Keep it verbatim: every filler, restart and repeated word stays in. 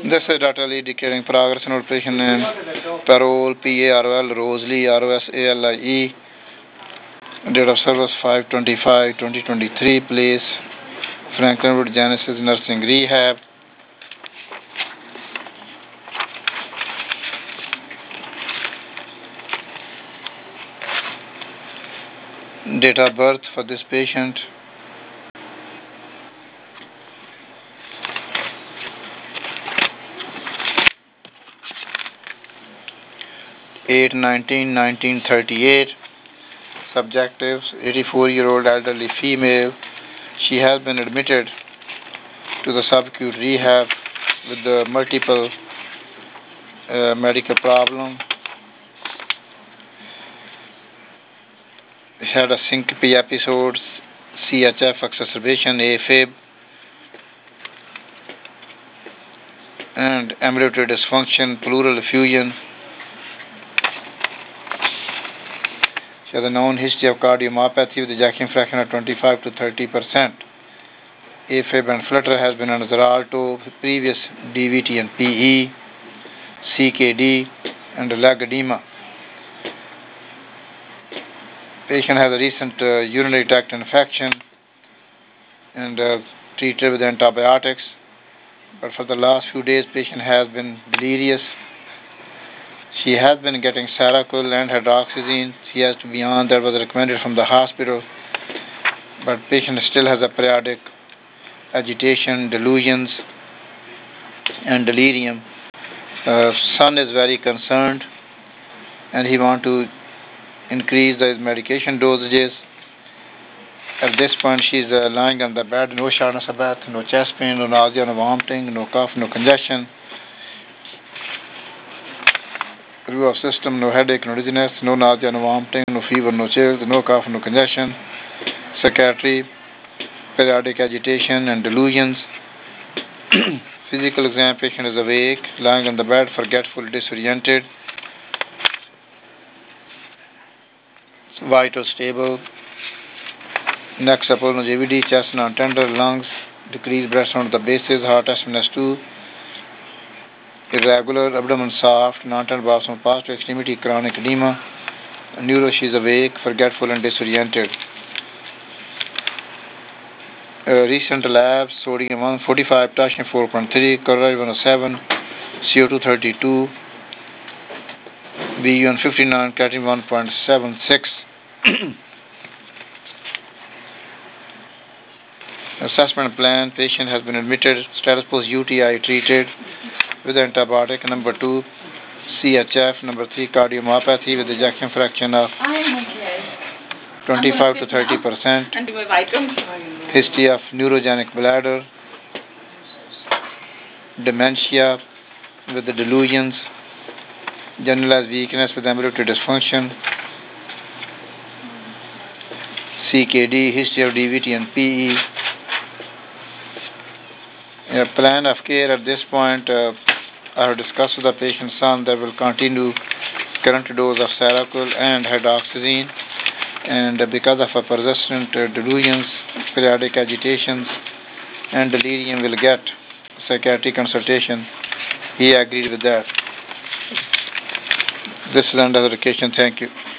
This is data lead declaring progress in patient name Parole P A R O L Rosalie R O S A L I E. Date of service five twenty-five twenty twenty-three. Place Franklinwood Genesis Nursing Rehab. Date of birth for this patient eight nineteen nineteen thirty-eight. Subjectives eighty-four year old elderly female. She has been admitted to the subacute rehab with the multiple uh, medical problem. She had a syncope episode, C H F exacerbation, AFib, and ambulatory dysfunction, pleural effusion. She has a known history of cardiomyopathy with ejection fraction of twenty-five to thirty percent. AFib and flutter has been on Xarelto, previous D V T and P E, C K D, and leg edema. Patient has a recent uh, urinary tract infection and uh, treated with antibiotics. But for the last few days, patient has been delirious. She has been getting Seroquel and hydroxyzine. She has to be on that was recommended from the hospital. But patient still has a periodic agitation, delusions, and delirium. Uh, son is very concerned, and he want to increase the medication dosages. At this point, she is uh, lying on the bed, no shortness of breath, no chest pain, no nausea, no vomiting, no cough, no congestion. Review of system, no headache, no dizziness, no nausea, no vomiting, no fever, no chills, no cough, no congestion. Psychiatry, periodic agitation and delusions. Physical exam, patient is awake, lying on the bed, forgetful, disoriented. Vital stable. Neck support, no J V D, chest non-tender, lungs, decreased breath sound at the bases, heart S M S two. Irregular, abdomen soft, non-tender bowel sound past to extremity, chronic edema. Neuro, she is awake, forgetful and disoriented. Uh, recent labs, sodium one forty-five, potassium four point three, chloride one oh seven, C O two thirty-two, B U N fifty-nine, creatinine one point seven six. Assessment plan, patient has been admitted, status post U T I treated with antibiotic. Number two, C H F. Number three, cardiomyopathy with ejection fraction of twenty-five to thirty percent. History of neurogenic bladder, dementia with the delusions, generalized weakness with ambulatory dysfunction, C K D, history of D V T and P E. A plan of care at this point, uh, I have discussed with the patient's son that will continue current dose of Seroquel and hydroxyzine, and uh, because of a persistent uh, delusions, periodic agitations, and delirium, will get psychiatric consultation. He agreed with that. This is under the occasion. Thank you.